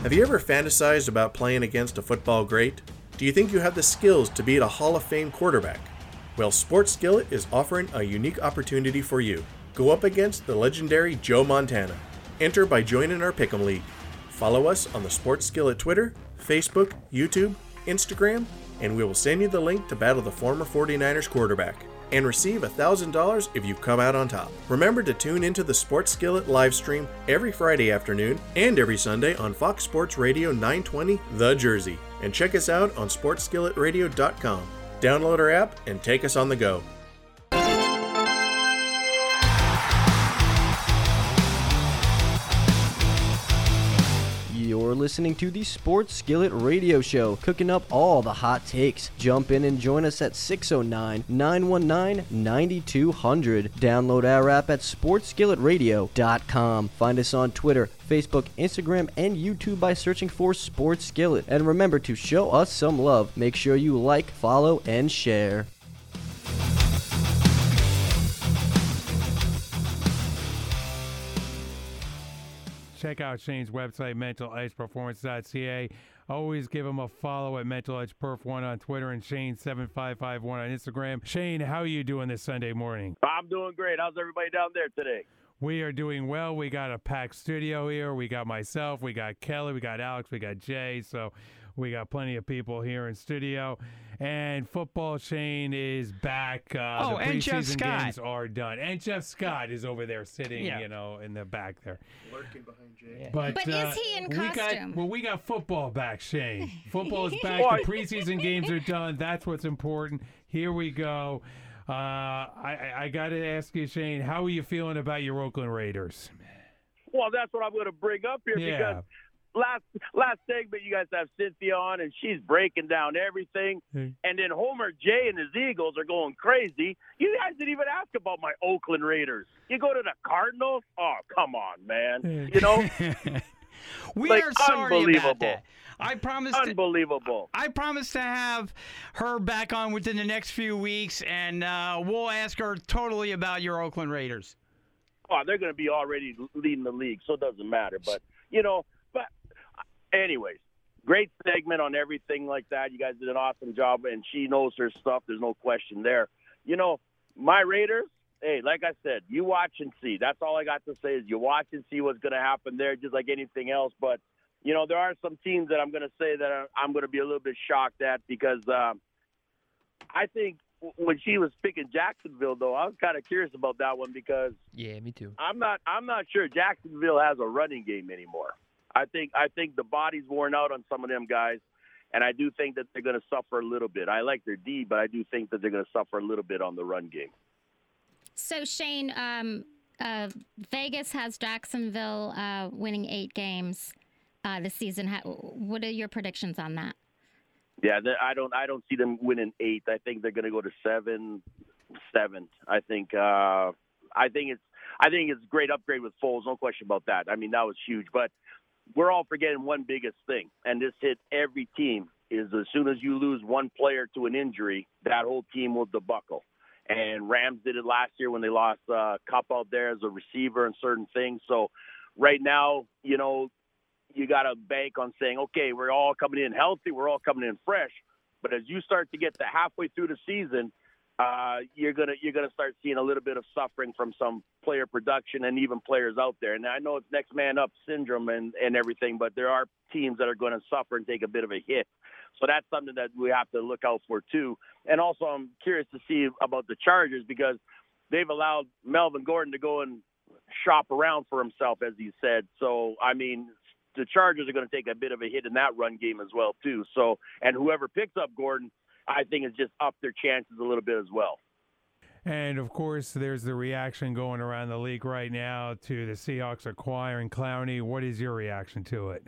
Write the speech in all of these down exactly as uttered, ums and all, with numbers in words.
Have you ever fantasized about playing against a football great? Do you think you have the skills to beat a Hall of Fame quarterback? Well, Sports Skillet is offering a unique opportunity for you. Go up against the legendary Joe Montana. Enter by joining our Pick'em League. Follow us on the Sports Skillet Twitter, Facebook, YouTube, Instagram, and we will send you the link to battle the former forty-niners quarterback and receive one thousand dollars if you come out on top. Remember to tune into the Sports Skillet live stream every Friday afternoon and every Sunday on Fox Sports Radio nine twenty The Jersey. And check us out on sports skillet radio dot com. Download our app and take us on the go. You're listening to the Sports Skillet Radio Show, cooking up all the hot takes. Jump in and join us at six oh nine, nine one nine, nine two hundred. Download our app at sports skillet radio dot com. Find us on Twitter, Facebook, Instagram, and YouTube by searching for Sports Skillet. And remember to show us some love. Make sure you like, follow, and share. Check out Shane's website, mental edge performance dot c a. Always give him a follow at mental edge perf one on Twitter and Shane seven five five one on Instagram. Shane, how are you doing this Sunday morning? I'm doing great. How's everybody down there today? We are doing well. We got a packed studio here. We got myself, we got Kelly, we got Alex, we got Jay. So we got plenty of people here in studio. And football, Shane, is back. Uh, oh, the and Jeff preseason Scott. games are done. And Jeff Scott is over there sitting, Yeah. you know, in the back there. Lurking behind Jay. Yeah. But, But uh, is he in we costume? Got, well, we got football back, Shane. Football is back. The preseason games are done. That's what's important. Here we go. Uh, I, I, I got to ask you, Shane, how are you feeling about your Oakland Raiders? Well, that's what I'm going to bring up here Yeah. because last last segment you guys have Cynthia on and she's breaking down everything. Hmm. And then Homer J and his Eagles are going crazy. You guys didn't even ask about my Oakland Raiders. You go to the Cardinals? Oh, come on, man. You know? We Like, are sorry unbelievable. about that. I promised. To, Unbelievable. I promised to have her back on within the next few weeks, and uh, we'll ask her totally about your Oakland Raiders. Oh, they're going to be already leading the league, so it doesn't matter. But, you know, but anyways, great segment on everything like that. You guys did an awesome job, and she knows her stuff. There's no question there. You know, my Raiders, hey, like I said, you watch and see. That's all I got to say is you watch and see what's going to happen there, just like anything else. But, you know, there are some teams that I'm going to say that I'm going to be a little bit shocked at because um, I think when she was picking Jacksonville, though, I was kind of curious about that one because Yeah, me too. I'm not I'm not sure Jacksonville has a running game anymore. I think I think the body's worn out on some of them guys, and I do think that they're going to suffer a little bit. I like their D, but I do think that they're going to suffer a little bit on the run game. So, Shane, um, uh, Vegas has Jacksonville uh, winning eight games uh, this season. How, what are your predictions on that? Yeah, I don't I don't see them winning eight. I think they're going to go to seven, seven. I think uh, I think it's I think it's a great upgrade with Foles. No question about that. I mean, that was huge. But we're all forgetting one biggest thing, and this hit every team, is as soon as you lose one player to an injury, that whole team will debuckle. And Rams did it last year when they lost uh, Cup out there as a receiver and certain things. So right now, you know, you got to bank on saying, okay, we're all coming in healthy, we're all coming in fresh. But as you start to get to halfway through the season, uh, you're gonna you're gonna start seeing a little bit of suffering from some player production and even players out there. And I know it's next man up syndrome and, and everything, but there are teams that are going to suffer and take a bit of a hit. So that's something that we have to look out for too. And also, I'm curious to see about the Chargers because they've allowed Melvin Gordon to go and shop around for himself, as he said. So I mean, the Chargers are going to take a bit of a hit in that run game as well too. So, and whoever picks up Gordon, I think it's just up their chances a little bit as well. And, of course, there's the reaction going around the league right now to the Seahawks acquiring Clowney. What is your reaction to it?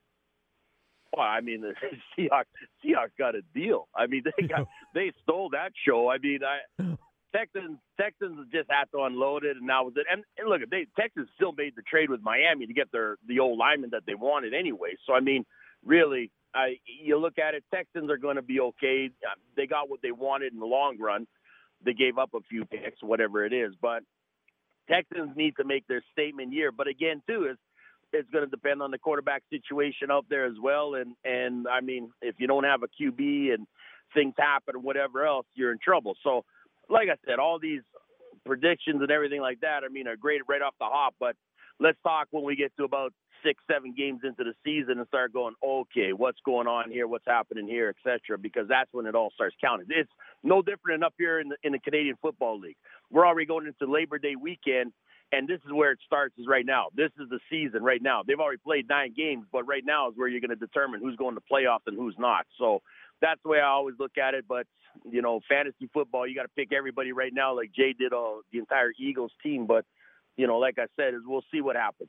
Well, I mean, the Seahawks, Seahawks got a deal. I mean, they got they stole that show. I mean, I, Texans Texans just had to unload it, and now with it. And, and look, they Texans still made the trade with Miami to get their the old lineman that they wanted anyway. So, I mean, really, I, you look at it, Texans are going to be okay. They got what they wanted in the long run. They gave up a few picks, whatever it is. But Texans need to make their statement year. But again, too, is it's going to depend on the quarterback situation out there as well. And, and I mean, if you don't have a Q B and things happen or whatever else, you're in trouble. So, like I said, all these predictions and everything like that, I mean, are great right off the hop. But let's talk when we get to about six, seven games into the season and start going, okay, what's going on here? What's happening here, et cetera, because that's when it all starts counting. It's no different than up here in the, in the Canadian Football League. We're already going into Labor Day weekend, and this is where it starts is right now. This is the season right now. They've already played nine games, but right now is where you're going to determine who's going to playoffs and who's not. So that's the way I always look at it. But, you know, fantasy football, you got to pick everybody right now like Jay did all, the entire Eagles team. But, you know, like I said, is we'll see what happens.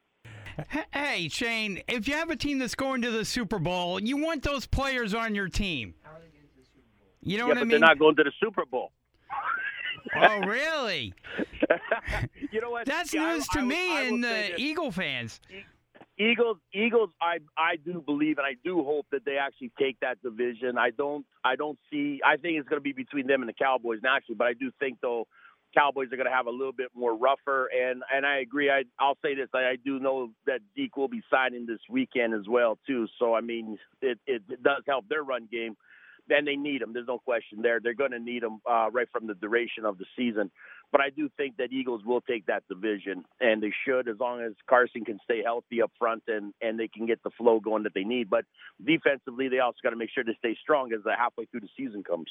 Hey, Shane, if you have a team that's going to the Super Bowl, you want those players on your team. How are they getting to the Super Bowl? You know yeah, what but I mean? They're not going to the Super Bowl. Oh, really? You know what? That's yeah, news I, to I, me I and the this. Eagle fans. Eagles, Eagles. I I do believe and I do hope that they actually take that division. I don't. I don't see. I think it's going to be between them and the Cowboys naturally, but I do think though Cowboys are going to have a little bit more rougher. And and I agree. I I'll say this. I, I do know that Zeke will be signing this weekend as well too. So I mean, it it, it does help their run game. Then they need them. There's no question there. They're going to need them uh, right from the duration of the season. But I do think that Eagles will take that division, and they should as long as Carson can stay healthy up front and, and they can get the flow going that they need. But defensively, they also got to make sure to stay strong as the halfway through the season comes.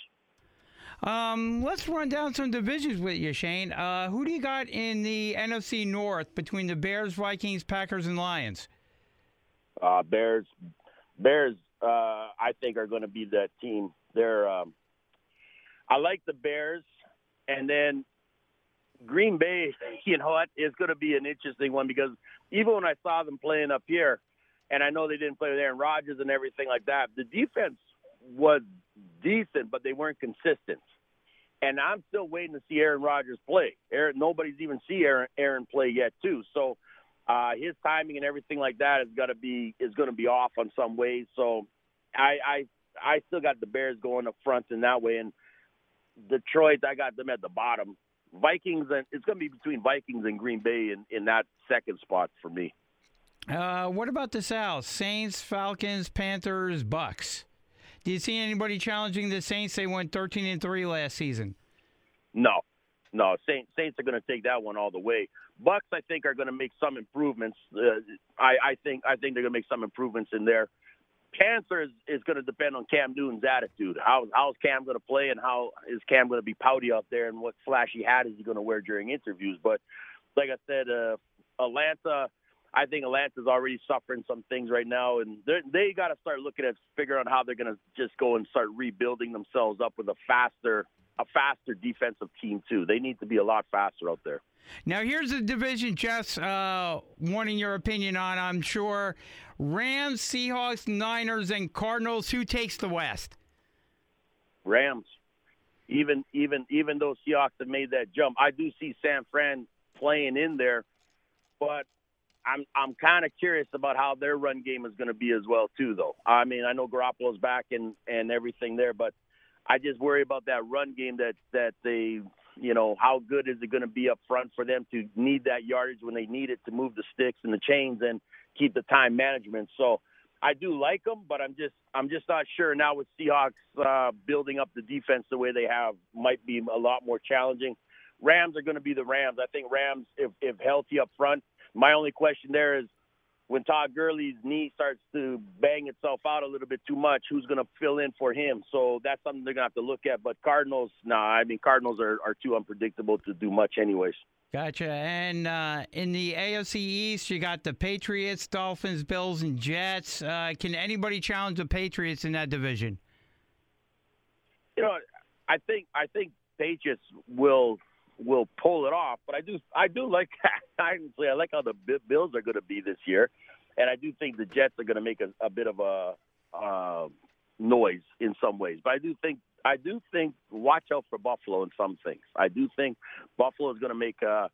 Um, let's run down some divisions with you, Shane. Uh, who do you got in the N F C North between the Bears, Vikings, Packers, and Lions? Uh, Bears, Bears. Uh, I think are going to be that team. They're, um, I like the Bears, and then Green Bay. You know what? Is going to be an interesting one because even when I saw them playing up here, and I know they didn't play with Aaron Rodgers and everything like that, the defense was decent, but they weren't consistent. And I'm still waiting to see Aaron Rodgers play. Aaron, nobody's even see Aaron, Aaron play yet, too. So. Uh, his timing and everything like that is going to be is going to be off on some ways. So I, I I still got the Bears going up front in that way, and Detroit I got them at the bottom. Vikings and it's going to be between Vikings and Green Bay in, in that second spot for me. Uh, what about the South? Saints, Falcons, Panthers, Bucks. Do you see anybody challenging the Saints? They went thirteen and three last season. No. No, Saints, Saints are going to take that one all the way. Bucks, I think, are going to make some improvements. Uh, I, I think I think they're going to make some improvements in there. Panthers is going to depend on Cam Newton's attitude. How how's Cam going to play, and how is Cam going to be pouty out there, and what flashy hat is he going to wear during interviews? But like I said, uh, Atlanta, I think Atlanta's already suffering some things right now, and they got to start looking at figuring out how they're going to just go and start rebuilding themselves up with a faster. a faster defensive team, too. They need to be a lot faster out there. Now, here's a division Jeff's uh, wanting your opinion on, I'm sure. Rams, Seahawks, Niners, and Cardinals. Who takes the West? Rams. Even even even though Seahawks have made that jump, I do see San Fran playing in there, but I'm I'm kind of curious about how their run game is going to be as well, too, though. I mean, I know Garoppolo's back and, and everything there, but I just worry about that run game that, that they, you know, how good is it going to be up front for them to need that yardage when they need it to move the sticks and the chains and keep the time management. So I do like them, but I'm just I'm just not sure now with Seahawks uh, building up the defense the way they have might be a lot more challenging. Rams are going to be the Rams. I think Rams, if, if healthy up front, my only question there is, when Todd Gurley's knee starts to bang itself out a little bit too much, who's going to fill in for him? So that's something they're going to have to look at. But Cardinals, nah, I mean, Cardinals are, are too unpredictable to do much anyways. Gotcha. And uh, in the A F C East, you got the Patriots, Dolphins, Bills, and Jets. Uh, can anybody challenge the Patriots in that division? You know, I think I think Patriots will will pull it off, but I do I do like honestly I like how the Bills are going to be this year, and I do think the Jets are going to make a, a bit of a uh, noise in some ways. But I do think I do think watch out for Buffalo in some things. I do think Buffalo is going to make a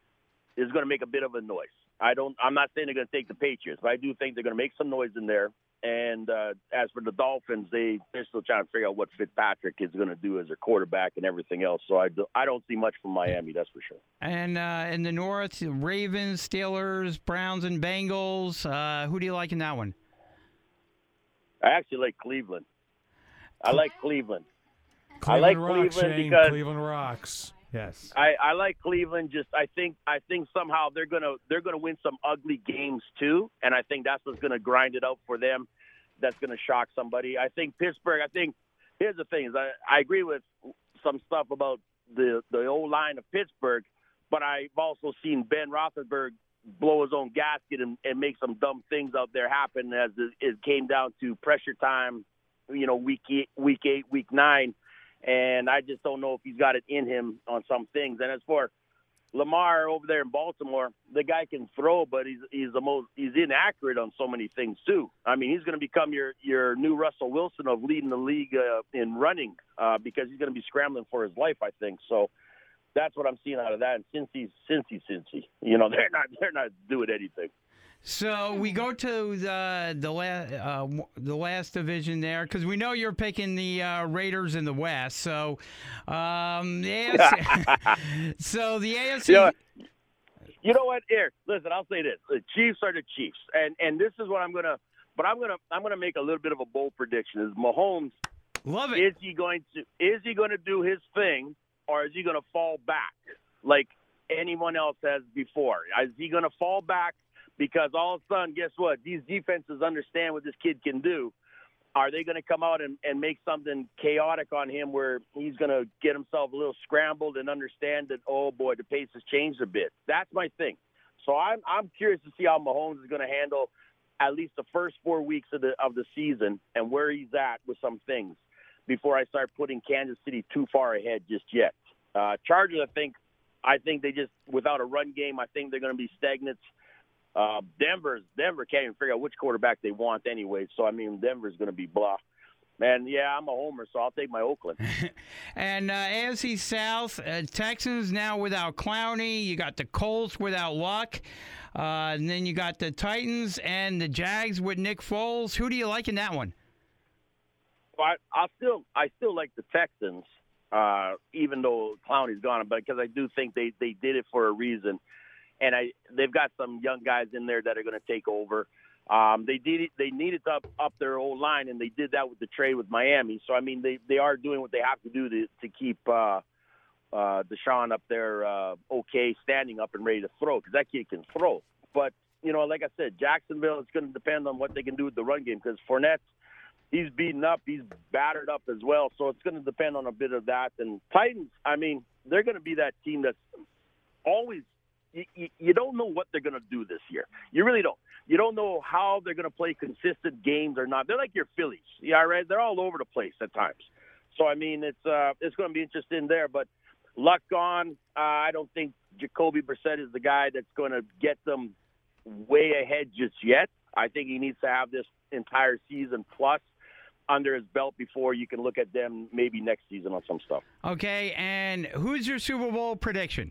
is going to make a bit of a noise. I don't I'm not saying they're going to take the Patriots, but I do think they're going to make some noise in there. And uh, as for the Dolphins, they, they're still trying to figure out what Fitzpatrick is going to do as their quarterback and everything else. So I, do, I don't see much from Miami, that's for sure. And uh, in the North, Ravens, Steelers, Browns, and Bengals. Uh, who do you like in that one? I actually like Cleveland. I like Cleveland. Cleveland I like rocks, Cleveland Shane. because Cleveland rocks. Yes. I, I like Cleveland. Just I think I think somehow they're gonna they're gonna win some ugly games too, and I think that's what's gonna grind it out for them. That's gonna shock somebody. I think Pittsburgh. I think here's the thing: is I, I agree with some stuff about the the old line of Pittsburgh, but I've also seen Ben Roethlisberger blow his own gasket and, and make some dumb things out there happen as it, it came down to pressure time. You know, week eight, week eight, week nine. And I just don't know if he's got it in him on some things. And as for Lamar over there in Baltimore, the guy can throw, but he's he's the most he's inaccurate on so many things too. I mean, he's going to become your your new Russell Wilson of leading the league uh, in running uh, because he's going to be scrambling for his life, I think. So that's what I'm seeing out of that. And Cincy, Cincy, Cincy, you know, they're not they're not doing anything. So we go to the the, la- uh, the last division there because we know you're picking the uh, Raiders in the West. So um, the A F C. so the A F C. You know, you know what? Here, listen. I'll say this: the Chiefs are the Chiefs, and and this is what I'm gonna. But I'm gonna I'm gonna make a little bit of a bold prediction: is Mahomes? Love it. Is he going to is he going to do his thing, or is he going to fall back like anyone else has before? Is he going to fall back? Because all of a sudden, guess what? These defenses understand what this kid can do. Are they going to come out and, and make something chaotic on him where he's going to get himself a little scrambled and understand that, oh, boy, the pace has changed a bit? That's my thing. So I'm I'm curious to see how Mahomes is going to handle at least the first four weeks of the of the season and where he's at with some things before I start putting Kansas City too far ahead just yet. Uh, Chargers, I think, I think they just, without a run game, I think they're going to be stagnant. Uh, Denver's Denver can't even figure out which quarterback they want anyway. So, I mean, Denver's going to be blah. Man, yeah, I'm a homer, so I'll take my Oakland. and uh, A F C South, uh, Texans now without Clowney. You got the Colts without Luck. Uh, and then you got the Titans and the Jags with Nick Foles. Who do you like in that one? Well, I, I still I still like the Texans, uh, even though Clowney's gone, but because I do think they, they did it for a reason. And I, they've got some young guys in there that are going to take over. Um, they did it, they needed to up, up their old line, and they did that with the trade with Miami. So I mean, they, they are doing what they have to do to to keep uh, uh, Deshaun up there, uh, okay, standing up and ready to throw because that kid can throw. But you know, like I said, Jacksonville, it's going to depend on what they can do with the run game because Fournette, he's beaten up, he's battered up as well. So it's going to depend on a bit of that. And Titans, I mean, they're going to be that team that's always. You, you don't know what they're going to do this year. You really don't. You don't know how they're going to play consistent games or not. They're like your Phillies. Yeah, right? They're all over the place at times. So, I mean, it's uh, it's going to be interesting there. But Luck gone, uh, I don't think Jacoby Brissett is the guy that's going to get them way ahead just yet. I think he needs to have this entire season plus under his belt before you can look at them maybe next season on some stuff. Okay, and who's your Super Bowl prediction?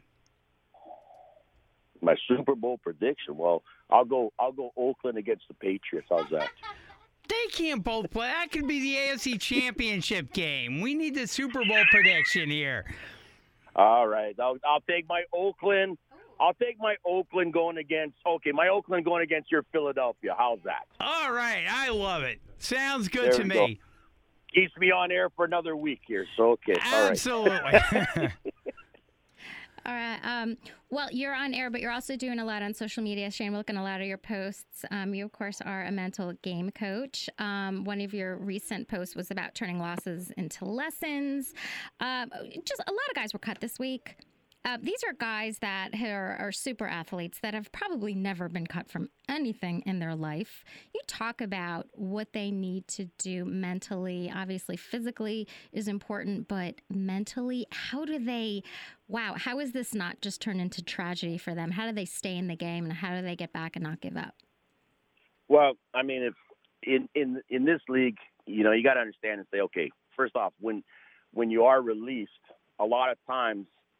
My Super Bowl prediction. Well, I'll go. I'll go Oakland against the Patriots. How's that? They can't both play. That could be the A F C Championship game. We need the Super Bowl prediction here. All right. I'll, I'll take my Oakland. I'll take my Oakland going against. Okay, my Oakland going against your Philadelphia. How's that? All right. I love it. Sounds good there to me. Go. Keeps me on air for another week here. So okay. Absolutely. All right. All right. Um, well, you're on air, but you're also doing a lot on social media. Shane, we're looking at a lot of your posts. Um, you, of course, are a mental game coach. Um, one of your recent posts was about turning losses into lessons. Um, just a lot of guys were cut this week. Uh, these are guys that are, are super athletes that have probably never been cut from anything in their life. You talk about what they need to do mentally. Obviously, physically is important, but mentally, how do they, wow, how is this not just turned into tragedy for them? How do they stay in the game, and how do they get back and not give up? Well, I mean, if in, in, in this league, you know, you got to understand and say, okay, first off, when when you are released, a lot of times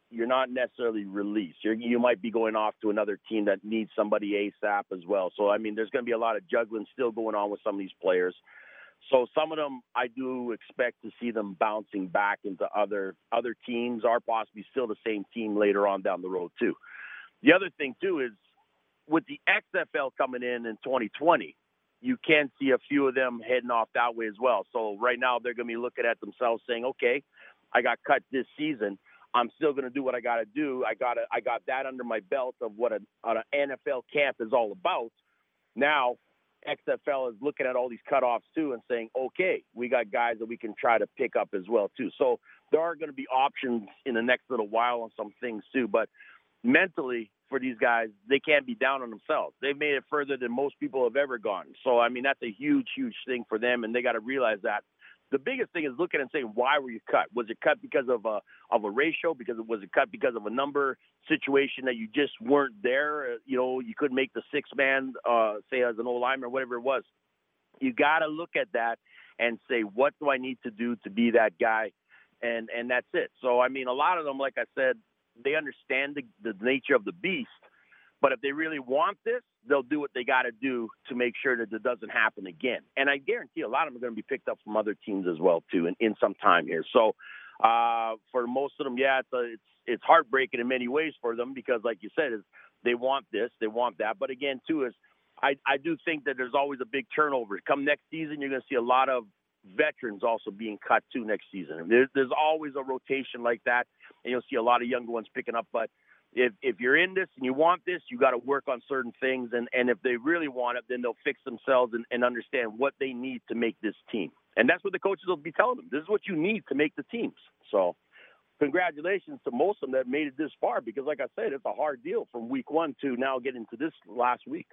you're not necessarily released. You're, you might be going off to another team that needs somebody ASAP as well. So, I mean, there's going to be a lot of juggling still going on with some of these players. So some of them, I do expect to see them bouncing back into other other teams, or possibly still the same team later on down the road too. The other thing too is with the X F L coming in in twenty twenty, you can see a few of them heading off that way as well. So right now they're going to be looking at themselves saying, okay, I got cut this season. I'm still going to do what I got to do. I got I got that under my belt of what a, an N F L camp is all about. Now, X F L is looking at all these cutoffs too and saying, okay, we got guys that we can try to pick up as well too. So there are going to be options in the next little while on some things too. But mentally for these guys, they can't be down on themselves. They've made it further than most people have ever gone. So, I mean, that's a huge, huge thing for them, and they got to realize that. The biggest thing is looking and saying, why were you cut? Was it cut because of a of a ratio? Because it was it cut because of a number situation that you just weren't there? You know, you couldn't make the six man, uh, say as an old lineman or whatever it was. You got to look at that and say, what do I need to do to be that guy? And and that's it. So I mean, a lot of them, like I said, they understand the, the nature of the beast. But if they really want this, they'll do what they got to do to make sure that it doesn't happen again. And I guarantee a lot of them are going to be picked up from other teams as well, too, in, in some time here. So uh, for most of them, yeah, it's, a, it's it's heartbreaking in many ways for them because, like you said, is they want this, they want that. But again, too, is I, I do think that there's always a big turnover. Come next season, you're going to see a lot of veterans also being cut, too, next season. There's, there's always a rotation like that, and you'll see a lot of younger ones picking up. But If if you're in this and you want this, you got to work on certain things. And, and if they really want it, then they'll fix themselves and, and understand what they need to make this team. And that's what the coaches will be telling them. This is what you need to make the teams. So congratulations to most of them that made it this far because, like I said, it's a hard deal from week one to now getting to this last week.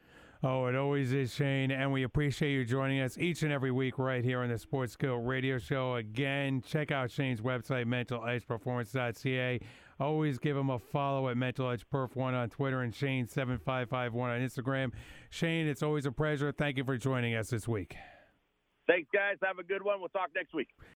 Oh, it always is, Shane, and we appreciate you joining us each and every week right here on the Sports Skill Radio Show. Again, check out Shane's website, mental edge performance dot c a. Always give him a follow at Mental Edge Perf one on Twitter and Shane seven five five one on Instagram. Shane, it's always a pleasure. Thank you for joining us this week. Thanks, guys. Have a good one. We'll talk next week.